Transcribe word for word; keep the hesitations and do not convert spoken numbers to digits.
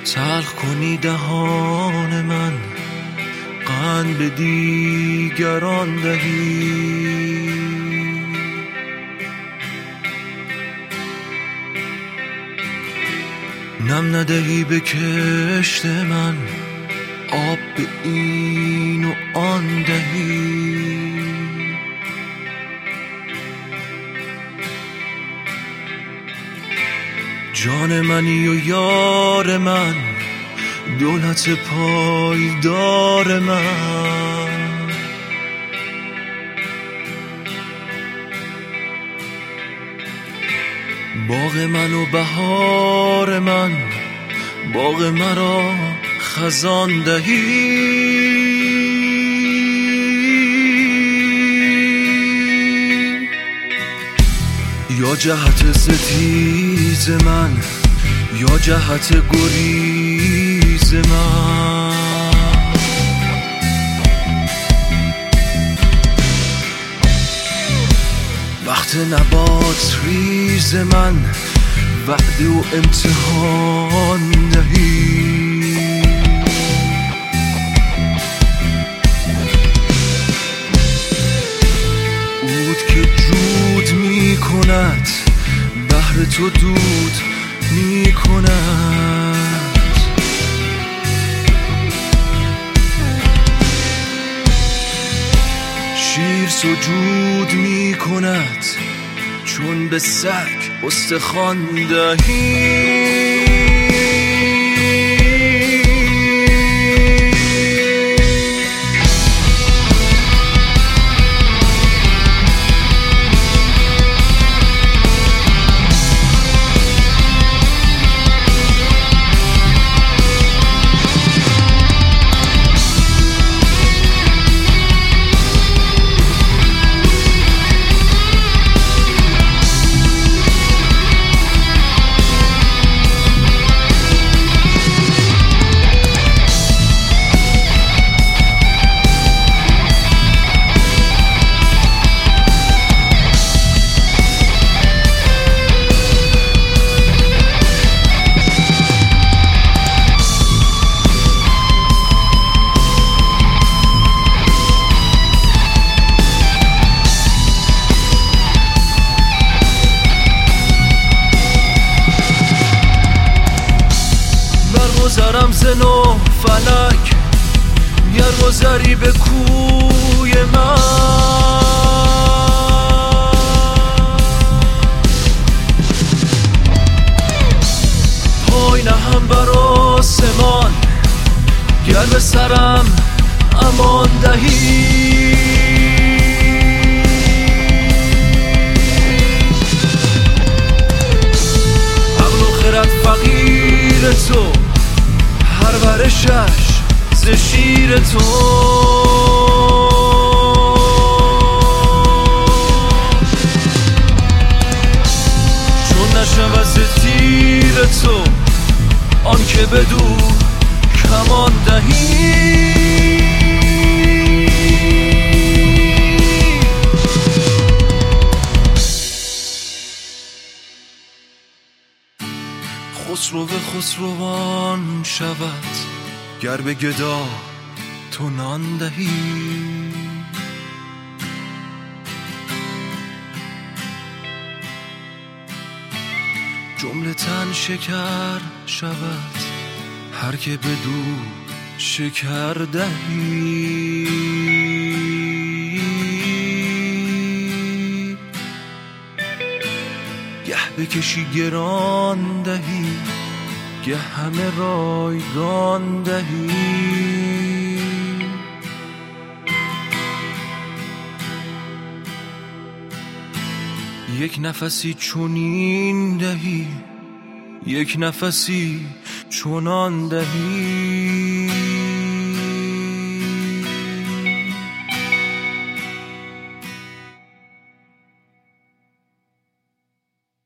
تلخ کنی دهان من، قند به دیگران دهی. نم ندهی به کشت من، آب به این و آن دهی. جان منی و یار من، دولت پایدار من. باغ من و بهار من، باغ مرا خزان دهی. یا جهت ستیز من، یا جهت گریز من. وقت نبات ریز من، وعده و امتحان دهی. عود که جود می کند، بهر تو دود می کند. شیر سجود می کند، چون به سگ استخوان دهی. برگذرم ز نو فلک، گر گذری به کوی من. پای نهم بر آسمان، گر به سرم امان دهی. عقل و خرد فقیر تو، پرورشش ز شیر تو. چون نشود ز تیر تو، آن که بدو کمان دهی. خسرو به خسروان شود، گر به گدا تو نان دهی. جمله تن شکر شود، هر که بدو شکر دهی. گه بکشی گران دهی، گه همه رایگان دهی. یک نفسی چونین دهی، یک نفسی چونان دهی.